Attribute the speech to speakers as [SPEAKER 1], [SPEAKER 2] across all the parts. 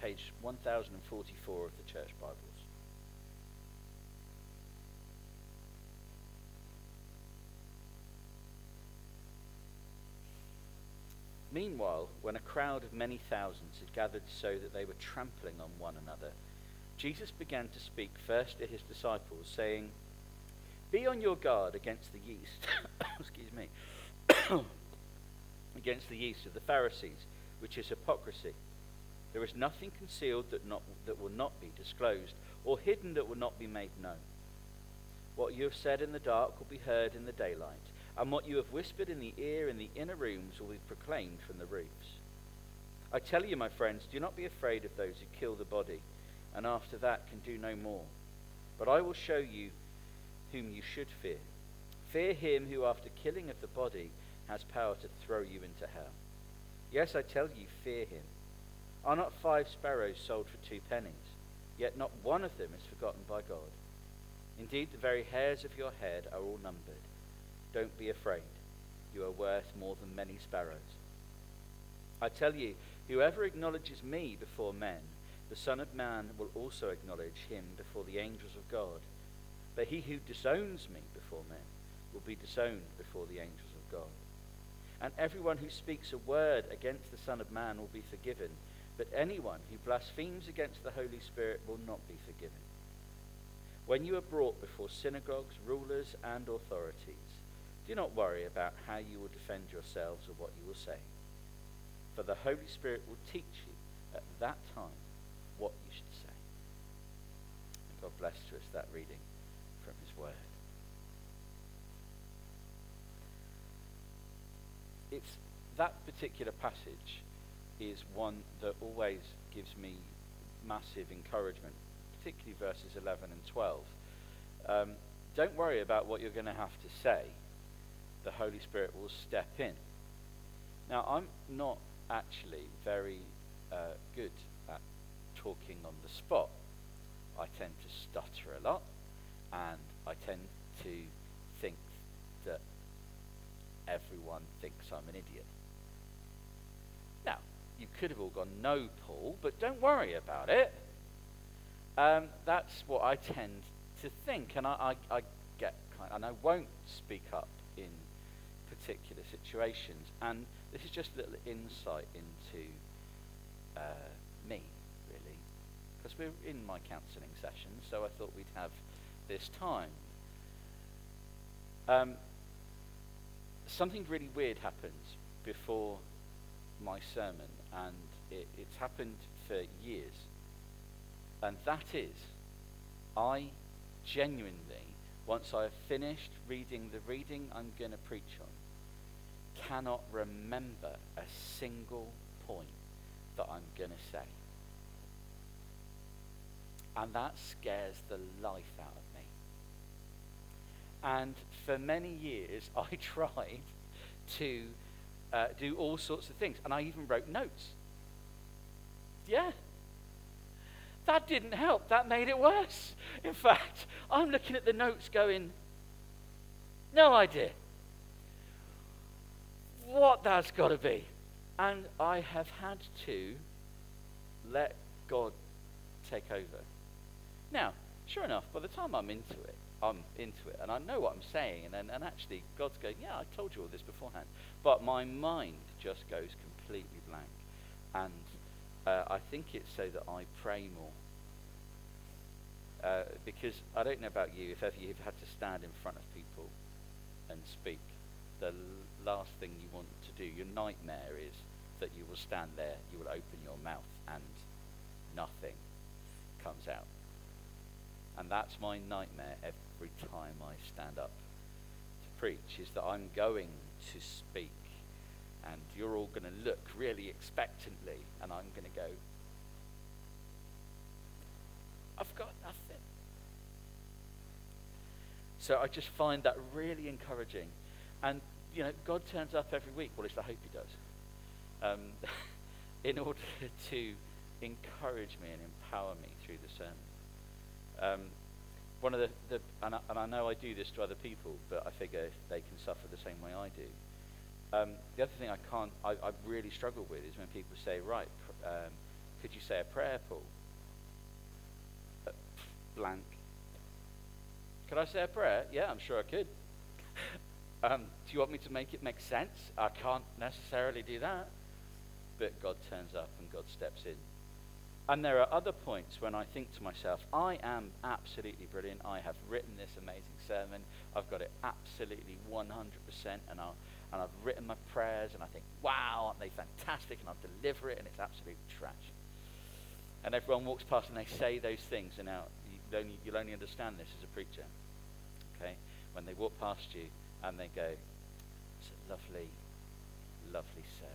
[SPEAKER 1] page 1044 of the Church Bibles. Meanwhile, when a crowd of many thousands had gathered so that they were trampling on one another, Jesus began to speak first to his disciples, saying, "Be on your guard against the yeast, excuse me, against the yeast of the Pharisees, which is hypocrisy. There is nothing concealed that will not be disclosed, or hidden that will not be made known. What you have said in the dark will be heard in the daylight, and what you have whispered in the ear in the inner rooms will be proclaimed from the roofs. I tell you, my friends, do not be afraid of those who kill the body, and after that can do no more. But I will show you whom you should fear. Fear him who, after killing of the body, has power to throw you into hell. Yes, I tell you, fear him. Are not 5 sparrows sold for 2 pennies? Yet not one of them is forgotten by God. Indeed, the very hairs of your head are all numbered. Don't be afraid. You are worth more than many sparrows. I tell you, whoever acknowledges me before men, the Son of Man will also acknowledge him before the angels of God. But he who disowns me before men will be disowned before the angels of God. And everyone who speaks a word against the Son of Man will be forgiven, but anyone who blasphemes against the Holy Spirit will not be forgiven. When you are brought before synagogues, rulers, and authorities, do not worry about how you will defend yourselves or what you will say. For the Holy Spirit will teach you at that time what you should say." And God bless to us that reading from his word. It's that particular passage is one that always gives me massive encouragement, particularly verses 11 and 12. Don't worry about what you're going to have to say. The Holy Spirit will step in. Now, I'm not actually very good at talking on the spot. I tend to stutter a lot, and I tend to think that everyone thinks I'm an idiot. Now, you could have all gone, "No, Paul," but don't worry about it. That's what I tend to think, and I get and I won't speak up in particular situations. And this is just a little insight into me, really, because we're in my counselling session, so I thought we'd have this time. Something really weird happens before my sermon, and it's happened for years. And that is, I genuinely, once I have finished reading the reading I'm going to preach on, cannot remember a single point that I'm going to say. And that scares the life out of me. And for many years, I tried to do all sorts of things. And I even wrote notes. Yeah. That didn't help. That made it worse. In fact, I'm looking at the notes going, no idea what that's got to be. And I have had to let God take over. Now, sure enough, by the time I'm into it, and I know what I'm saying, and actually God's going, yeah, I told you all this beforehand. But my mind just goes completely blank. And I think it's so that I pray more. Because I don't know about you, if ever you've had to stand in front of people and speak, the last thing you want to do, your nightmare is that you will stand there, you will open your mouth, and nothing comes out. And that's my nightmare every time I stand up to preach, is that I'm going to speak, and you're all going to look really expectantly, and I'm going to go, I've got nothing. So I just find that really encouraging. And, you know, God turns up every week, well, at least I hope he does, in order to encourage me and empower me through the sermon. One of the and I know I do this to other people, but I figure they can suffer the same way I do. The other thing I really struggle with is when people say, right, could you say a prayer, Paul? Blank. Could I say a prayer? Yeah, I'm sure I could. Do you want me to make it make sense? I can't necessarily do that. But God turns up and God steps in. And there are other points when I think to myself, I am absolutely brilliant. I have written this amazing sermon. I've got it absolutely 100%. And I've written my prayers and I think, wow, aren't they fantastic? And I'll deliver it and it's absolute trash. And everyone walks past and they say those things. And now you'll only understand this as a preacher. Okay? When they walk past you and they go, it's a lovely, lovely service.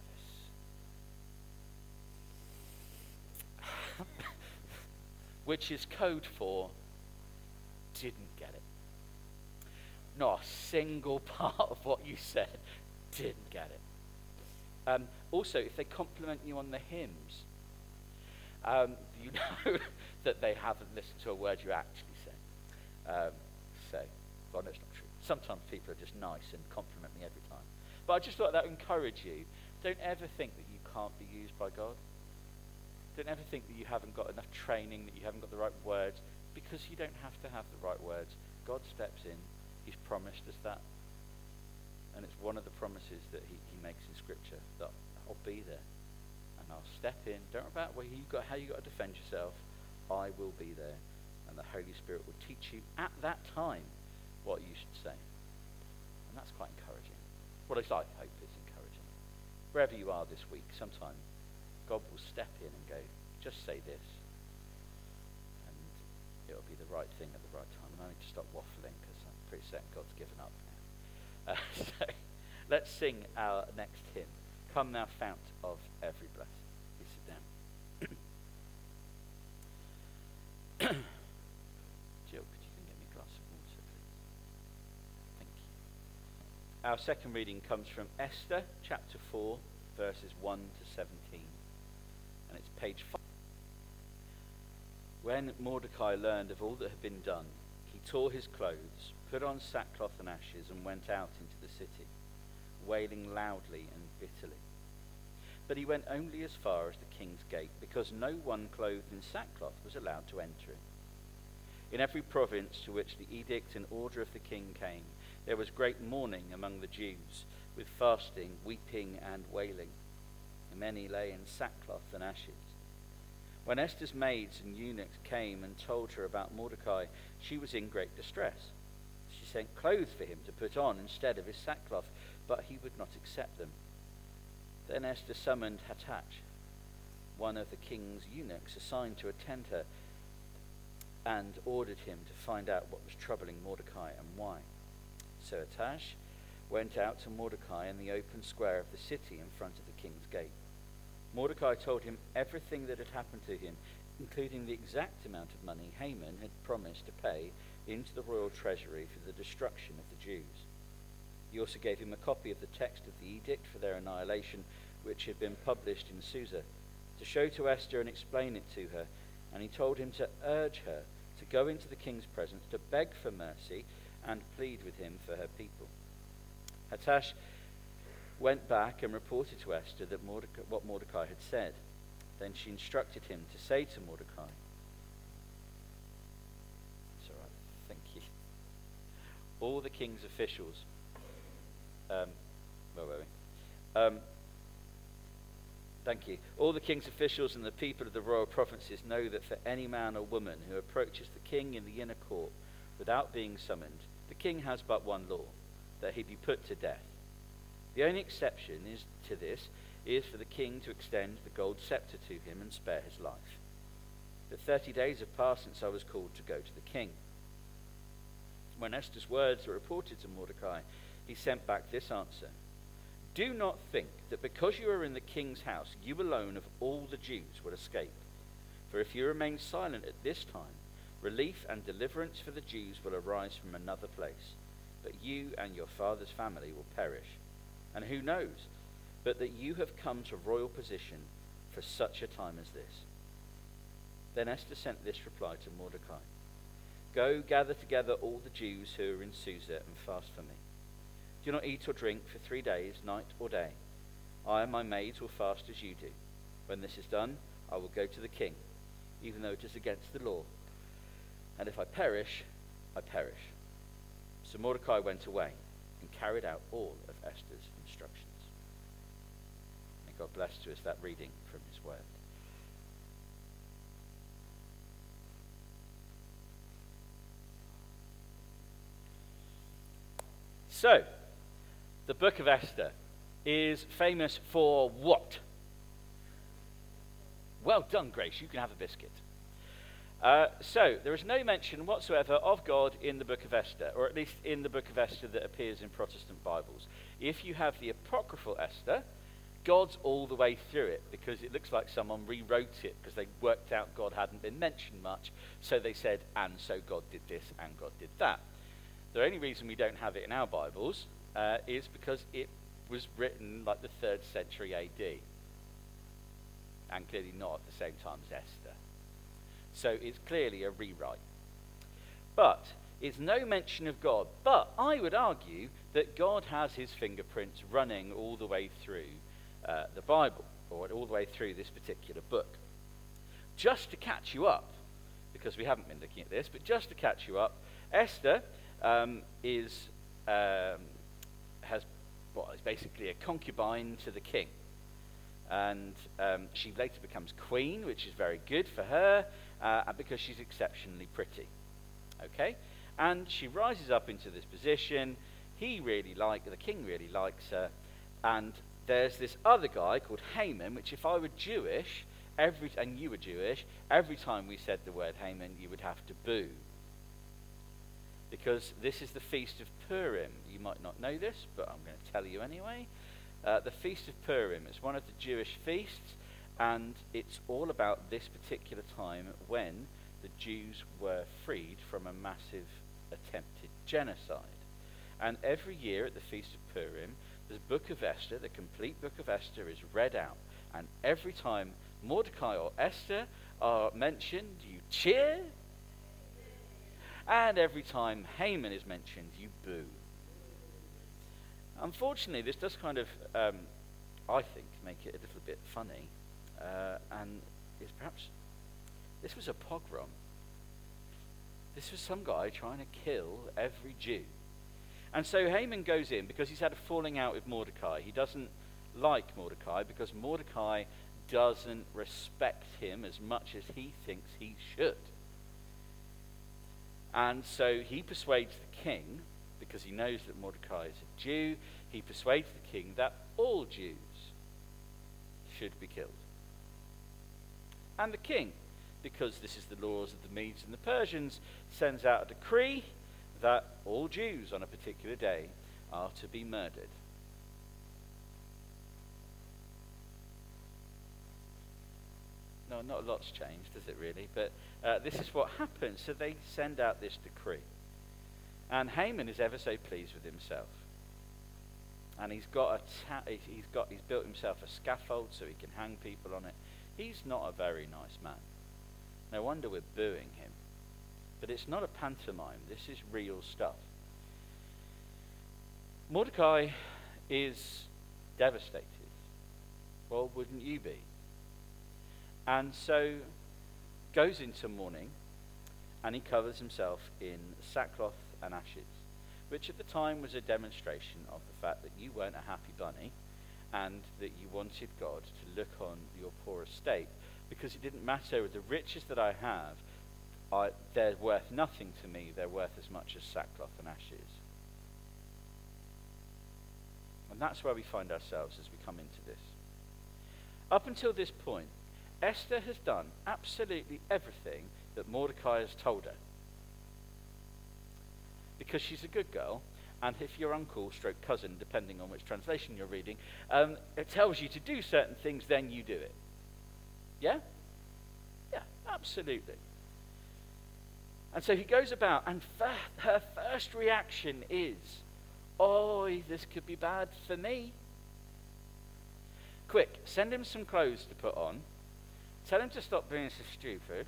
[SPEAKER 1] Which is code for didn't get it. Not a single part of what you said didn't get it. Also, if they compliment you on the hymns, you know that they haven't listened to a word you actually said. Well, no, it's not true. Sometimes people are just nice and compliment me every time. But I just thought that would encourage you. Don't ever think that you can't be used by God. Don't ever think that you haven't got enough training, that you haven't got the right words, because you don't have to have the right words. God steps in. He's promised us that. And it's one of the promises that he makes in Scripture, that I'll be there. And I'll step in. Don't worry about how you got to defend yourself. I will be there. And the Holy Spirit will teach you at that time what you should say. And that's quite encouraging. Well, at least I hope it's encouraging. Wherever you are this week, sometime God will step in and go, just say this. And it'll be the right thing at the right time. And I need to stop waffling because I'm pretty certain God's given up now. So let's sing our next hymn. Come thou fount of every blessing. Please sit down. Jill, could you get me a glass of water, please? Thank you. Our second reading comes from Esther, chapter 4, verses 1 to 17. And it's page 5. When Mordecai learned of all that had been done, he tore his clothes, put on sackcloth and ashes, and went out into the city, wailing loudly and bitterly. But he went only as far as the king's gate, because no one clothed in sackcloth was allowed to enter it. In every province to which the edict and order of the king came, there was great mourning among the Jews, with fasting, weeping, and wailing. Many lay in sackcloth and ashes. When Esther's maids and eunuchs came and told her about Mordecai, she was in great distress. She sent clothes for him to put on instead of his sackcloth, but he would not accept them. Then Esther summoned Hattach, one of the king's eunuchs assigned to attend her, and ordered him to find out what was troubling Mordecai and why. So Hattach went out to Mordecai in the open square of the city in front of the king's gate. Mordecai told him everything that had happened to him, including the exact amount of money Haman had promised to pay into the royal treasury for the destruction of the Jews. He also gave him a copy of the text of the edict for their annihilation, which had been published in Susa, to show to Esther and explain it to her, and he told him to urge her to go into the king's presence, to beg for mercy, and plead with him for her people. Hattach went back and reported to Esther that what Mordecai had said. Then she instructed him to say to Mordecai, it's all right, thank you. All the king's officials, thank you. All the king's officials and the people of the royal provinces know that for any man or woman who approaches the king in the inner court without being summoned, the king has but one law, that he be put to death. The only exception to this is for the king to extend the gold scepter to him and spare his life. But 30 days have passed since I was called to go to the king. When Esther's words were reported to Mordecai, he sent back this answer: Do not think that because you are in the king's house, you alone of all the Jews will escape. For if you remain silent at this time, relief and deliverance for the Jews will arise from another place, but you and your father's family will perish. And who knows but that you have come to royal position for such a time as this? Then Esther sent this reply to Mordecai: Go gather together all the Jews who are in Susa and fast for me. Do not eat or drink for 3 days, night or day. I and my maids will fast as you do. When this is done, I will go to the king, even though it is against the law. And if I perish, I perish. So Mordecai went away and carried out all of Esther's instructions. May God bless to us that reading from his word. So, the book of Esther is famous for what? Well done, Grace. You can have a biscuit. So, there is no mention whatsoever of God in the book of Esther, or at least in the book of Esther that appears in Protestant Bibles. If you have the apocryphal Esther, God's all the way through it, because it looks like someone rewrote it because they worked out God hadn't been mentioned much, so they said, and so God did this and God did that. The only reason we don't have it in our Bibles is because it was written like the 3rd century AD, and clearly not at the same time as Esther. So it's clearly a rewrite. But it's no mention of God. But I would argue that God has his fingerprints running all the way through the Bible, or all the way through this particular book. Just to catch you up, because we haven't been looking at this, but just to catch you up, Esther is basically a concubine to the king. And she later becomes queen, which is very good for her, because she's exceptionally pretty. Okay? And she rises up into this position. The king really likes her. And there's this other guy called Haman, which if I were Jewish, and you were Jewish, every time we said the word Haman, you would have to boo. Because this is the Feast of Purim. You might not know this, but I'm going to tell you anyway. The Feast of Purim is one of the Jewish feasts, and it's all about this particular time when the Jews were freed from a massive attempted genocide. And every year at the Feast of Purim, the book of Esther, the complete book of Esther, is read out. And every time Mordecai or Esther are mentioned, you cheer. And every time Haman is mentioned, you boo. Unfortunately, this does kind of, I think, make it a little bit funny. And it's perhaps, this was a pogrom. This was some guy trying to kill every Jew. And so Haman goes in because he's had a falling out with Mordecai. He doesn't like Mordecai because Mordecai doesn't respect him as much as he thinks he should. And so he persuades the king, because he knows that Mordecai is a Jew, he persuades the king that all Jews should be killed. And the king, because this is the laws of the Medes and the Persians, sends out a decree that all Jews on a particular day are to be murdered. No, not a lot's changed, does it really? But this is what happens. So they send out this decree. And Haman is ever so pleased with himself. And he's built himself a scaffold so he can hang people on it. He's not a very nice man. No wonder we're booing him. But it's not a pantomime. This is real stuff. Mordecai is devastated. Well, wouldn't you be? And so goes into mourning, and he covers himself in sackcloth and ashes, which at the time was a demonstration of the fact that you weren't a happy bunny and that you wanted God to look on your poor estate, because it didn't matter the riches that I have, they're worth nothing to me. They're worth as much as sackcloth and ashes. And that's where we find ourselves as we come into this. Up until this point, Esther has done absolutely everything that Mordecai has told her. Because she's a good girl, and if your uncle stroke cousin, depending on which translation you're reading, it tells you to do certain things, then you do it. Yeah? Yeah, absolutely. And so he goes about, and her first reaction is, oh, this could be bad for me. Quick, send him some clothes to put on. Tell him to stop being so stupid.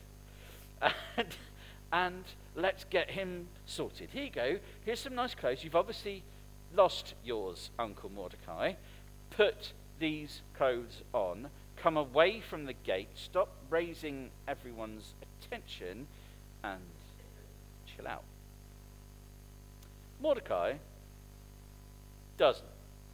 [SPEAKER 1] And let's get him sorted. Here you go. Here's some nice clothes. You've obviously lost yours, Uncle Mordecai. Put these clothes on. come away from the gate, stop raising everyone's attention, and chill out. Mordecai doesn't.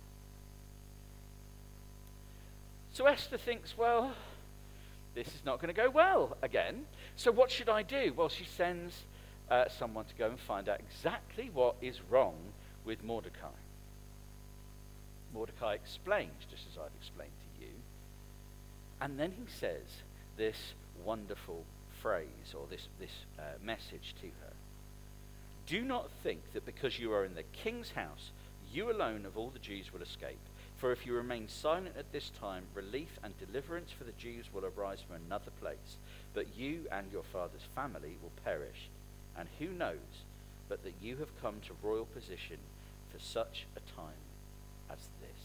[SPEAKER 1] So Esther thinks, well, this is not going to go well again. So what should I do? Well, she sends someone to go and find out exactly what is wrong with Mordecai. Mordecai explains, just as I've explained to you. And then he says this wonderful phrase, or this message to her. Do not think that because you are in the king's house, you alone of all the Jews will escape. For if you remain silent at this time, relief and deliverance for the Jews will arise from another place. But you and your father's family will perish. And who knows but that you have come to royal position for such a time as this.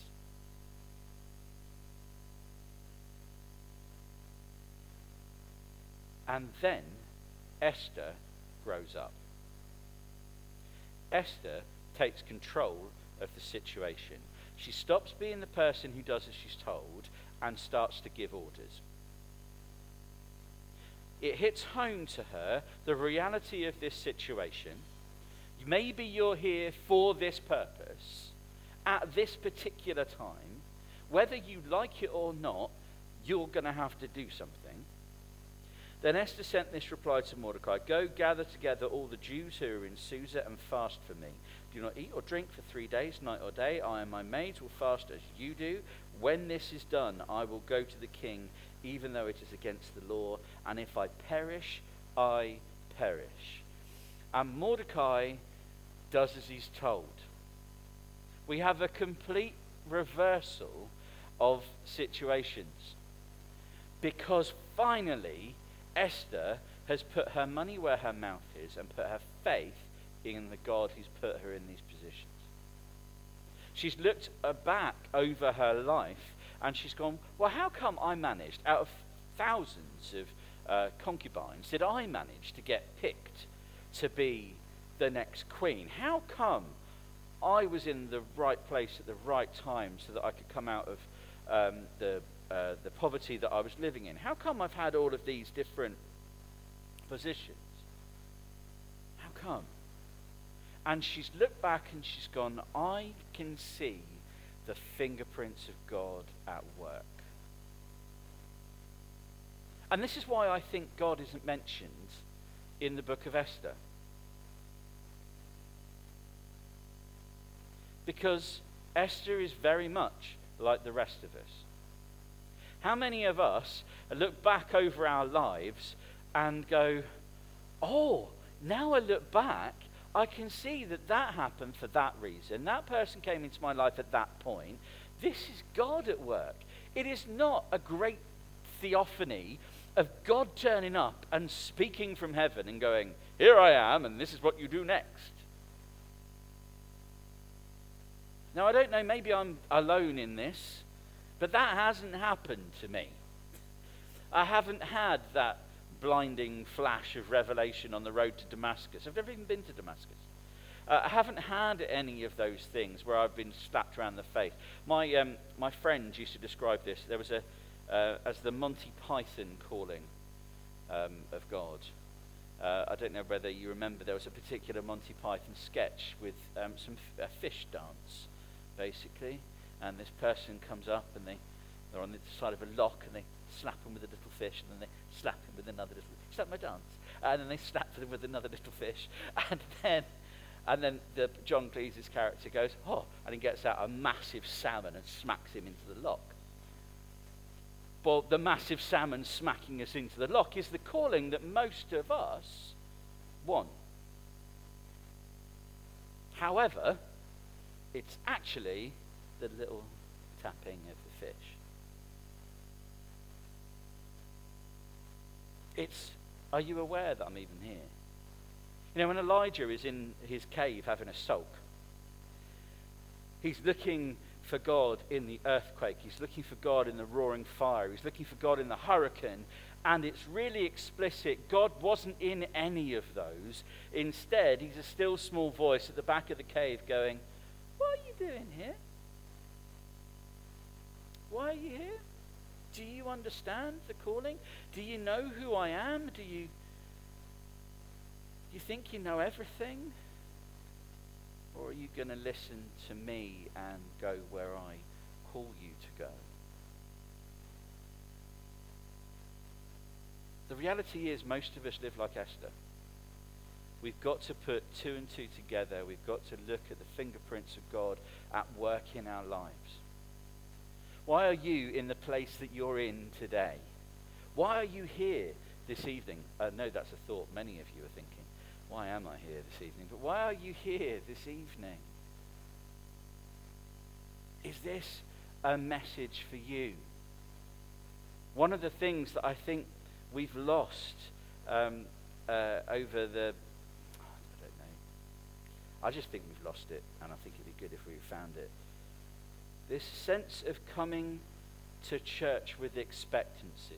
[SPEAKER 1] And then Esther grows up. Esther takes control of the situation. She stops being the person who does as she's told and starts to give orders. It hits home to her the reality of this situation. Maybe you're here for this purpose at this particular time. Whether you like it or not, you're going to have to do something. Then Esther sent this reply to Mordecai. Go gather together all the Jews who are in Susa and fast for me. Do not eat or drink for 3 days, night or day. I and my maids will fast as you do. When this is done, I will go to the king, even though it is against the law. And if I perish, I perish. And Mordecai does as he's told. We have a complete reversal of situations. Because finally, Esther has put her money where her mouth is and put her faith in the God who's put her in these positions. She's looked back over her life and she's gone, well, how come I managed, out of thousands of concubines, did I manage to get picked to be the next queen? How come I was in the right place at the right time so that I could come out of the poverty that I was living in? How come I've had all of these different positions? How come? And she's looked back and she's gone, I can see the fingerprints of God at work. And this is why I think God isn't mentioned in the book of Esther. Because Esther is very much like the rest of us. How many of us look back over our lives and go, oh, now I look back, I can see that that happened for that reason. That person came into my life at that point. This is God at work. It is not a great theophany of God turning up and speaking from heaven and going, here I am, and this is what you do next. Now, I don't know, maybe I'm alone in this, but that hasn't happened to me. I haven't had that blinding flash of revelation on the road to Damascus. I've never even been to Damascus. I haven't had any of those things where I've been slapped around the face. My friend used to describe this. There was as the Monty Python calling of God. I don't know whether you remember, there was a particular Monty Python sketch with a fish dance, basically. And this person comes up and they're on the side of a lock and they slap him with a little fish, and then they slap him with another little fish. Is that my dance? And then they slap him with another little fish. And then the John Cleese's character goes, oh, and he gets out a massive salmon and smacks him into the lock. Well, the massive salmon smacking us into the lock is the calling that most of us want. However, it's actually the little tapping of the fish. Are you aware that I'm even here? You know, when Elijah is in his cave having a sulk, he's looking for God in the earthquake. He's looking for God in the roaring fire. He's looking for God in the hurricane. And it's really explicit. God wasn't in any of those. Instead, he's a still small voice at the back of the cave going, what are you doing here? Why are you here? Do you understand the calling? Do you know who I am? Do you think you know everything? Or are you going to listen to me and go where I call you to go? The reality is most of us live like Esther. We've got to put two and two together. We've got to look at the fingerprints of God at work in our lives. Why are you in the place that you're in today? Why are you here this evening? No, that's a thought many of you are thinking. Why am I here this evening? But why are you here this evening? Is this a message for you? One of the things that I think we've lost over the... I don't know. I just think we've lost it, and I think it'd be good if we found it. This sense of coming to church with expectancy.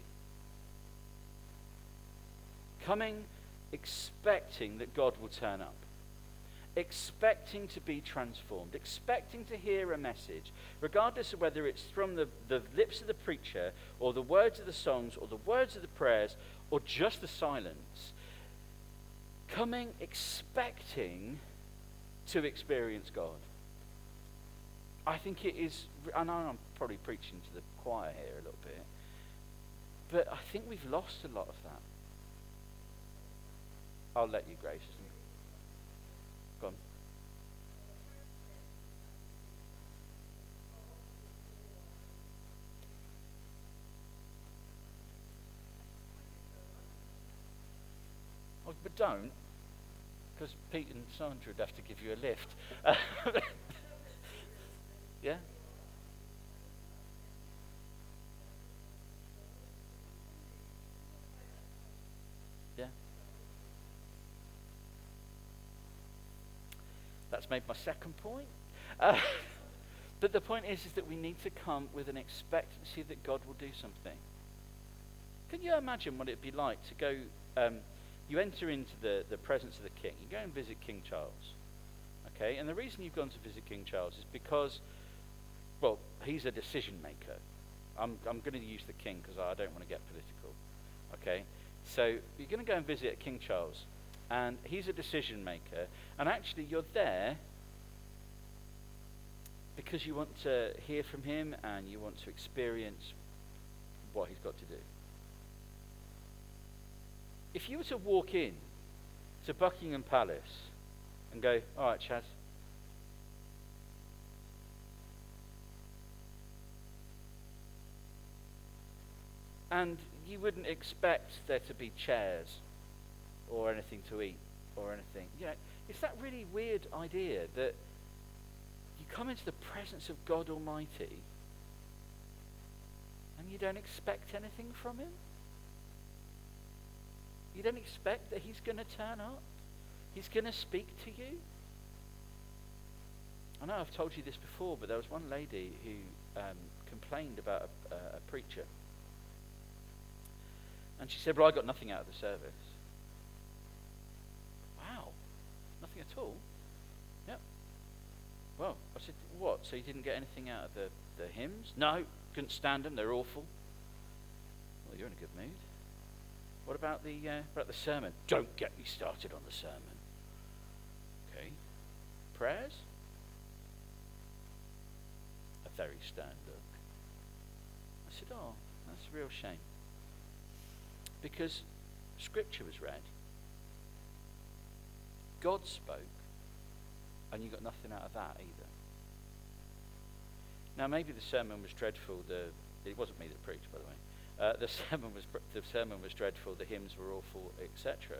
[SPEAKER 1] Coming expecting that God will turn up. Expecting to be transformed. Expecting to hear a message. Regardless of whether it's from the lips of the preacher, or the words of the songs, or the words of the prayers, or just the silence. Coming expecting to experience God. I think it is, I know I'm probably preaching to the choir here a little bit, but I think we've lost a lot of that. I'll let you, Grace. Go on. Oh, but don't, because Pete and Sandra would have to give you a lift. Yeah? Yeah? That's made my second point. But the point is that we need to come with an expectancy that God will do something. Can you imagine what it'd be like to go, you enter into the presence of the king, you go and visit King Charles, okay? And the reason you've gone to visit King Charles is because, well, he's a decision maker. I'm going to use the king because I don't want to get political, okay? So you're going to go and visit King Charles, and he's a decision maker, and actually you're there because you want to hear from him and you want to experience what he's got to do. If you were to walk in to Buckingham Palace and go, all right, Chaz, and you wouldn't expect there to be chairs or anything to eat or anything. You know, it's that really weird idea that you come into the presence of God Almighty and you don't expect anything from him. You don't expect that he's going to turn up. He's going to speak to you. I know I've told you this before, but there was one lady who complained about a preacher. And she said, well, I got nothing out of the service. Wow, nothing at all? Yep. Well, I said, what? So you didn't get anything out of the hymns? No, couldn't stand them, they're awful. Well, you're in a good mood. What about the sermon? Don't get me started on the sermon. Okay. Prayers? A very stern look. I said, oh, that's a real shame. Because Scripture was read, God spoke, and you got nothing out of that either. Now, maybe the sermon was dreadful. It wasn't me that preached, by the way. The sermon was dreadful. The hymns were awful, etc.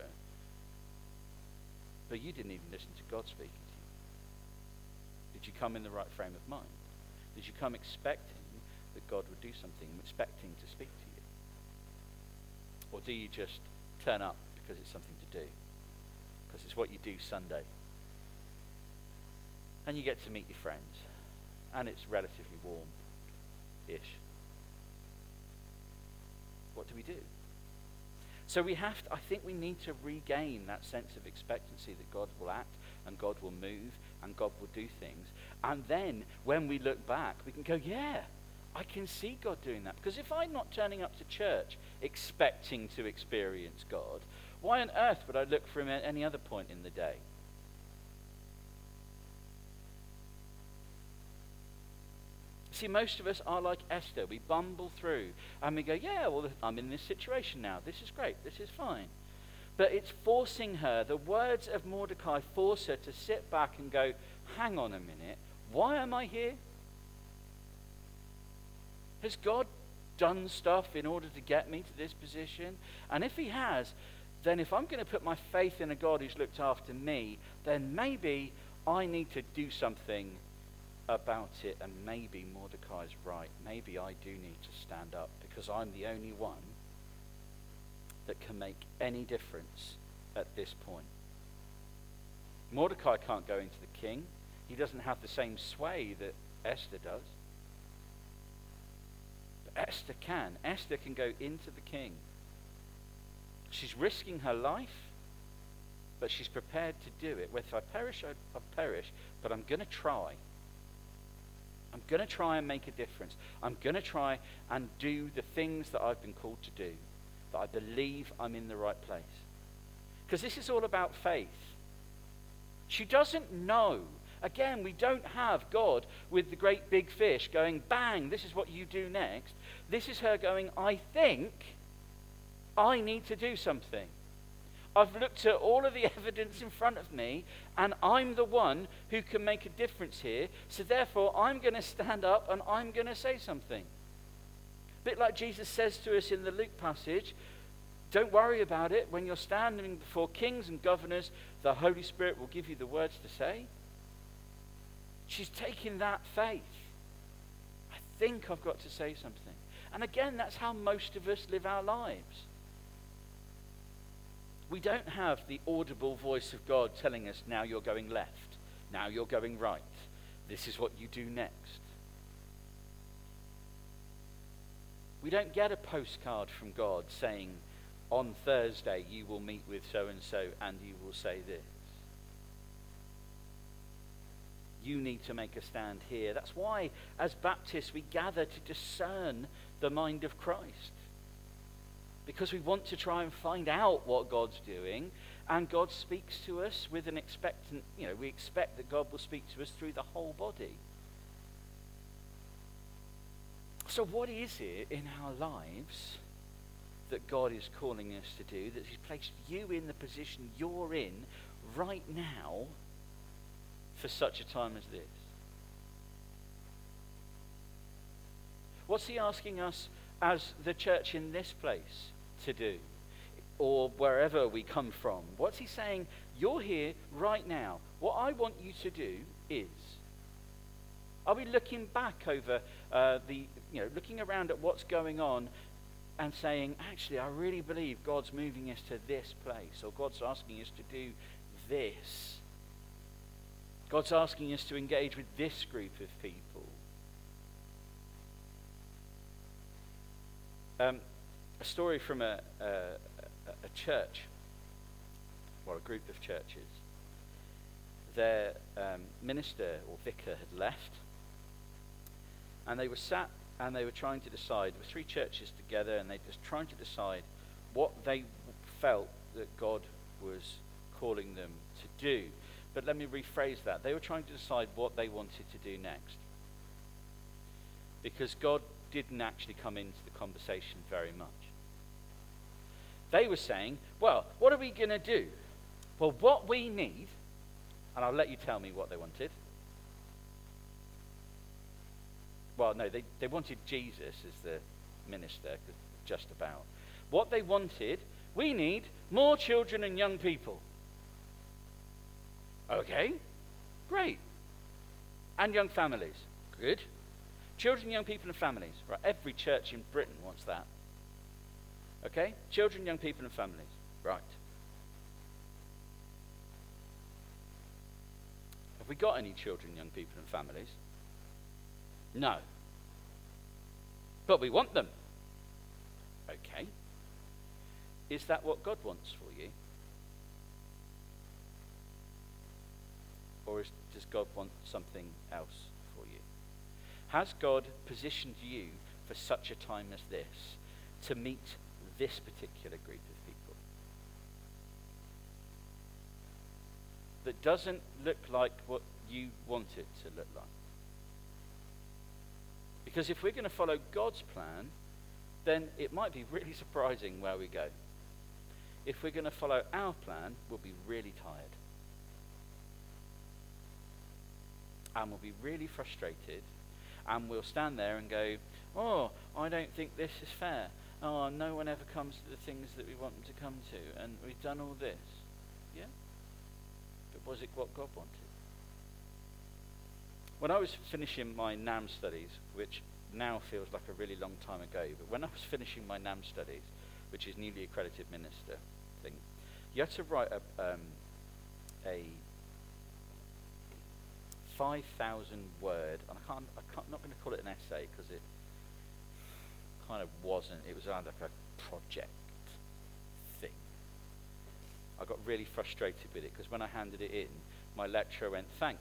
[SPEAKER 1] But you didn't even listen to God speaking to you. Did you come in the right frame of mind? Did you come expecting that God would do something, expecting to speak to you? Or do you just turn up because it's something to do? Because it's what you do Sunday. And you get to meet your friends. And it's relatively warm-ish. What do we do? So I think we need to regain that sense of expectancy that God will act and God will move and God will do things. And then when we look back, we can go, yeah, I can see God doing that. Because if I'm not turning up to church expecting to experience God, why on earth would I look for him at any other point in the day? See, most of us are like Esther. We bumble through and we go, yeah, well, I'm in this situation now. This is great. This is fine. But it's forcing her, the words of Mordecai force her to sit back and go, hang on a minute. Why am I here? Has God done stuff in order to get me to this position? And if he has, then if I'm going to put my faith in a God who's looked after me, then maybe I need to do something about it. And maybe Mordecai's right. Maybe I do need to stand up, because I'm the only one that can make any difference at this point. Mordecai can't go into the king. He doesn't have the same sway that Esther does. But Esther can. Esther can go into the king. She's risking her life, but she's prepared to do it. Whether I perish, I perish, but I'm going to try. I'm going to try and make a difference. I'm going to try and do the things that I've been called to do, that I believe I'm in the right place. Because this is all about faith. She doesn't know. Again, we don't have God with the great big fish going, bang, this is what you do next. This is her going, I think I need to do something. I've looked at all of the evidence in front of me, and I'm the one who can make a difference here. So therefore, I'm going to stand up and I'm going to say something. A bit like Jesus says to us in the Luke passage, don't worry about it. When you're standing before kings and governors, the Holy Spirit will give you the words to say. She's taking that faith. I think I've got to say something. And again, that's how most of us live our lives. We don't have the audible voice of God telling us, now you're going left, now you're going right, this is what you do next. We don't get a postcard from God saying, on Thursday you will meet with so-and-so and you will say this. You need to make a stand here. That's why, as Baptists, we gather to discern the mind of Christ. Because we want to try and find out what God's doing, and God speaks to us with an expectant, we expect that God will speak to us through the whole body. So what is it in our lives that God is calling us to do, that he's placed you in the position you're in right now for such a time as this? What's he asking us as the church in this place to do, or wherever we come from? What's he saying? You're here right now. What I want you to do is, are we looking back over looking around at what's going on and saying, actually, I really believe God's moving us to this place, or God's asking us to do this. God's asking us to engage with this group of people. A story from a church, or a group of churches. Their minister or vicar had left, and they were sat and they were trying to decide. There were three churches together, and they were just trying to decide what they felt that God was calling them to do. But let me rephrase that. They were trying to decide what they wanted to do next, because God didn't actually come into the conversation very much. They were saying, well, what are we going to do? Well, what we need, and I'll let you tell me what they wanted. Well, no, they wanted Jesus as the minister, just about. What they wanted, we need more children and young people. Okay, great. And young families. Good. Children, young people, and families. Right, every church in Britain wants that. Okay? Children, young people, and families. Right. Have we got any children, young people, and families? No. But we want them. Okay. Is that what God wants for you? Or does God want something else for you? Has God positioned you for such a time as this to meet this particular group of people? That doesn't look like what you want it to look like. Because if we're going to follow God's plan, then it might be really surprising where we go. If we're going to follow our plan, we'll be really tired. And we'll be really frustrated. And we'll stand there and go, oh, I don't think this is fair. Oh, no one ever comes to the things that we want them to come to. And we've done all this. Yeah? But was it what God wanted? When I was finishing my NAM studies, which now feels like a really long time ago, but when I was finishing my NAM studies, which is newly accredited minister thing, you had to write a 5,000 word, and I'm not going to call it an essay because it kind of wasn't. It was like a project thing. I got really frustrated with it because when I handed it in, my lecturer went, "Thanks."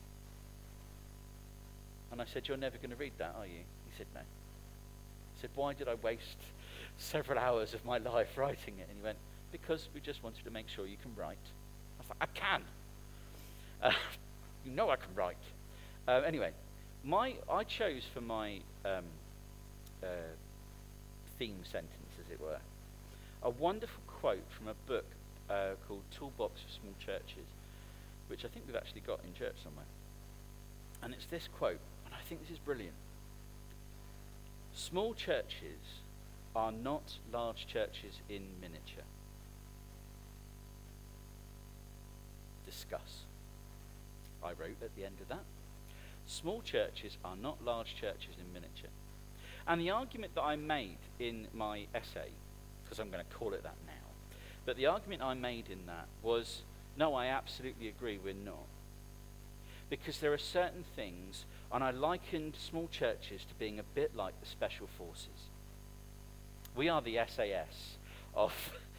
[SPEAKER 1] And I said, "You're never going to read that, are you?" He said, "No." I said, "Why did I waste several hours of my life writing it?" And he went, "Because we just wanted to make sure you can write." I was like, "I can. You know I can write." Anyway, I chose for my theme sentence, as it were, a wonderful quote from a book called Toolbox for Small Churches, which I think we've actually got in church somewhere. And it's this quote, and I think this is brilliant. Small churches are not large churches in miniature. Discuss. I wrote at the end of that. Small churches are not large churches in miniature. And the argument that I made in my essay, because I'm going to call it that now, but the argument I made in that was, no, I absolutely agree we're not. Because there are certain things, and I likened small churches to being a bit like the special forces. We are the SAS of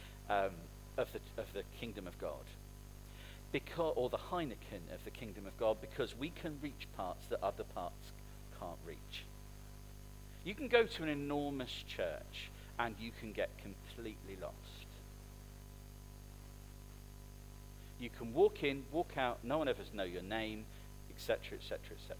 [SPEAKER 1] the kingdom of God. Or the Heineken of the kingdom of God, because we can reach parts that other parts can't reach. You can go to an enormous church and you can get completely lost. You can walk in, walk out, no one ever knows your name, etc., etc., etc.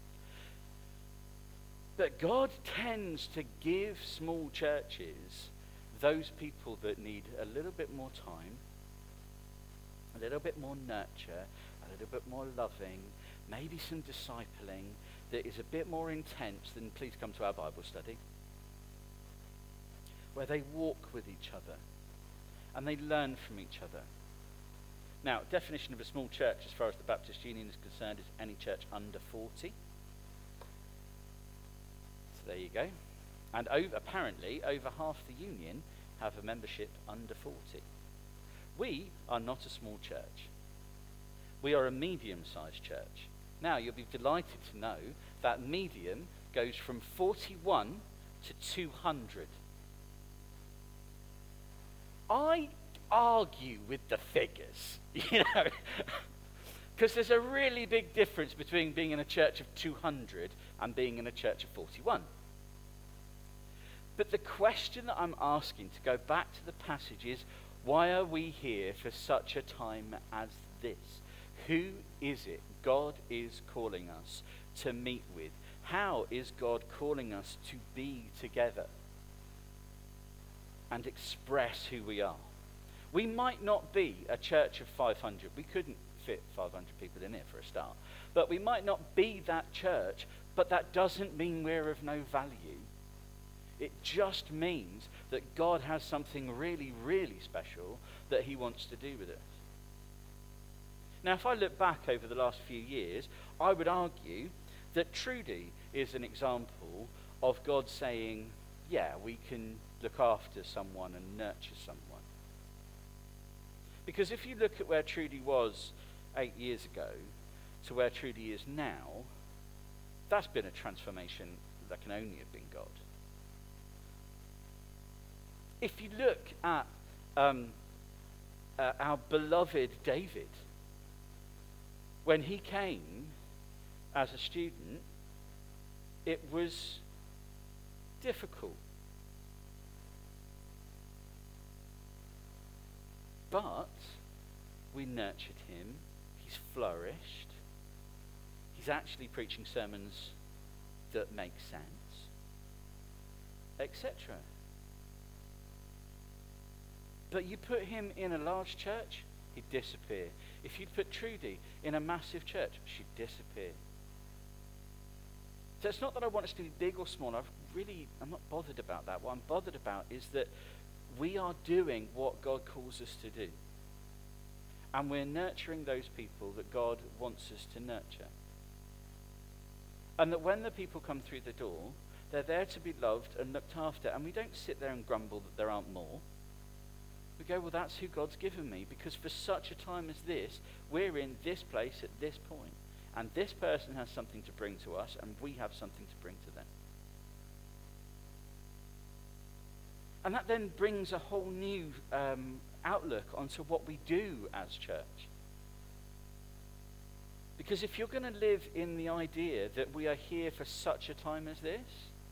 [SPEAKER 1] But God tends to give small churches those people that need a little bit more time, a little bit more nurture, a little bit more loving, maybe some discipling that is a bit more intense than please come to our Bible study, where they walk with each other and they learn from each other. Now, definition of a small church as far as the Baptist Union is concerned is any church under 40. So there you go. And apparently over half the union have a membership under 40. We are not a small church. We are a medium-sized church. Now, you'll be delighted to know that medium goes from 41 to 200. I argue with the figures, because there's a really big difference between being in a church of 200 and being in a church of 41. But the question that I'm asking, to go back to the passage, is why are we here for such a time as this? Who is it God is calling us to meet with? How is God calling us to be together and express who we are? We might not be a church of 500. We couldn't fit 500 people in here for a start. But we might not be that church, but that doesn't mean we're of no value. It just means that God has something really, really special that he wants to do with us. Now, if I look back over the last few years, I would argue that Trudy is an example of God saying, yeah, we can look after someone and nurture someone. Because if you look at where Trudy was 8 years ago to where Trudy is now, that's been a transformation that can only have been God. If you look at our beloved David, when he came as a student, It was difficult. But we nurtured him. He's flourished. He's actually preaching sermons that make sense, etc. But you put him in a large church, he'd disappear. If you put Trudy in a massive church, she'd disappear. So it's not that I want us to be big or small. I'm not bothered about that. What I'm bothered about is that we are doing what God calls us to do. And we're nurturing those people that God wants us to nurture. And that when the people come through the door, they're there to be loved and looked after. And we don't sit there and grumble that there aren't more. We go, well, that's who God's given me, because for such a time as this, we're in this place at this point. And this person has something to bring to us, and we have something to bring to them. And that then brings a whole new outlook onto what we do as church. Because if you're going to live in the idea that we are here for such a time as this,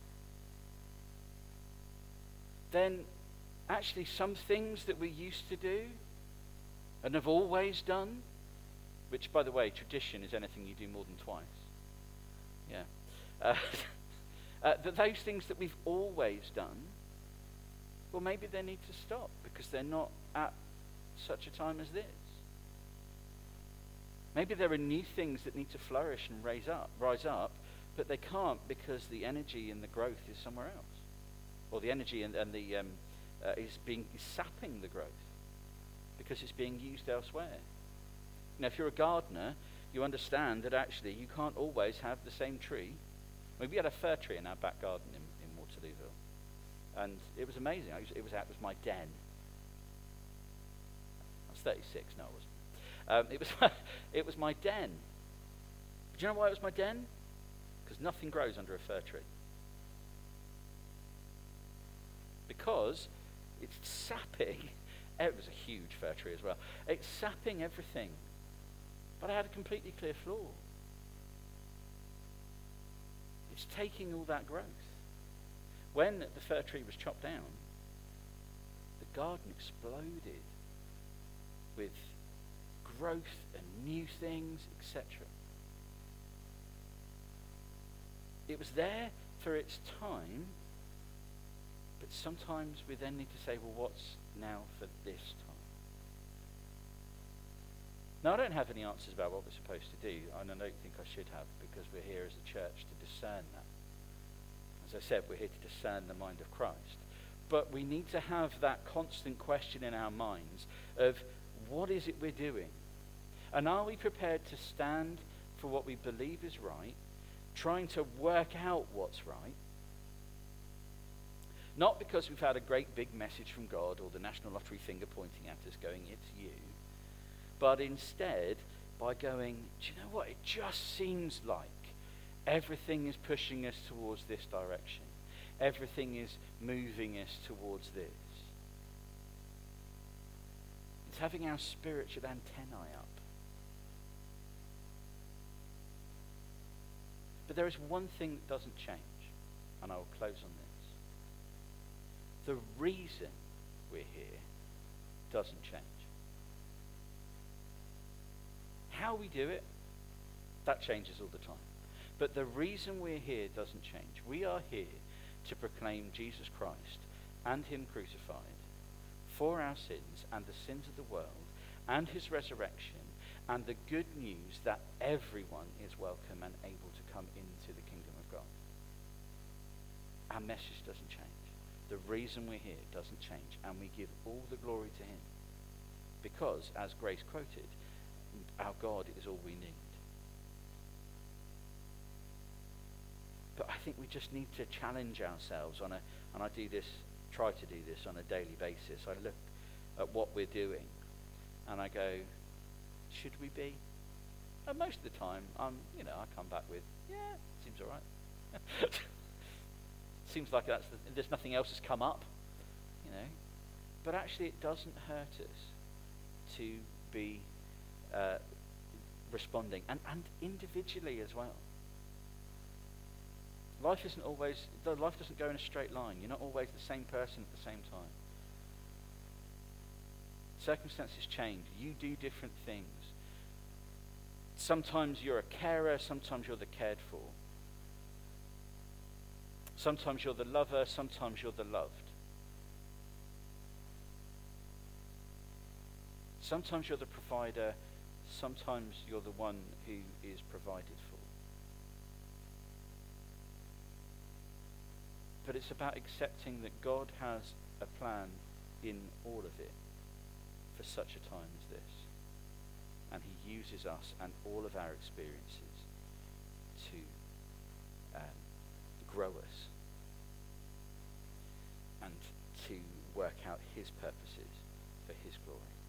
[SPEAKER 1] then actually some things that we used to do and have always done, which, by the way, tradition is anything you do more than twice. Yeah. That those things that we've always done, well, maybe they need to stop because they're not at such a time as this. Maybe there are new things that need to flourish and rise up, but they can't because the energy and the growth is somewhere else. Or the energy and the is sapping the growth because it's being used elsewhere. Now, if you're a gardener, you understand that actually you can't always have the same tree. I mean, we had a fir tree in our back garden in Waterlooville, and it was amazing. It was my den. I was 36. No, I wasn't. It was my den. Do you know why it was my den? Because nothing grows under a fir tree. Because it's sapping. It was a huge fir tree as well. It's sapping everything. But I had a completely clear floor. It's taking all that growth. When the fir tree was chopped down, the garden exploded with growth and new things, etc. It was there for its time, but sometimes we then need to say, well, what's now for this time? Now, I don't have any answers about what we're supposed to do, and I don't think I should have, because we're here as a church to discern that. As I said, we're here to discern the mind of Christ. But we need to have that constant question in our minds of what is it we're doing? And are we prepared to stand for what we believe is right, trying to work out what's right? Not because we've had a great big message from God or the National Lottery finger pointing at us going, it's you. But instead, by going, do you know what? It just seems like everything is pushing us towards this direction. Everything is moving us towards this. It's having our spiritual antennae up. But there is one thing that doesn't change, and I will close on this. The reason we're here doesn't change. How we do it, that changes all the time. But the reason we're here doesn't change. We are here to proclaim Jesus Christ and him crucified for our sins and the sins of the world, and his resurrection, and the good news that everyone is welcome and able to come into the kingdom of God. Our message doesn't change. The reason we're here doesn't change, and we give all the glory to him. Because, as Grace quoted, our God is all we need. But I think we just need to challenge ourselves and I do this, try to do this on a daily basis. I look at what we're doing and I go, should we be? And most of the time, I come back with, yeah, seems all right. Seems like there's nothing else has come up, But actually, it doesn't hurt us to be responding, and individually as well. Life doesn't go in a straight line. You're not always the same person at the same time. Circumstances change. You do different things. Sometimes you're a carer, sometimes you're the cared for. Sometimes you're the lover, sometimes you're the loved. Sometimes you're the provider, sometimes you're the one who is provided for. But it's about accepting that God has a plan in all of it for such a time as this. And he uses us and all of our experiences to grow us and to work out his purposes for his glory.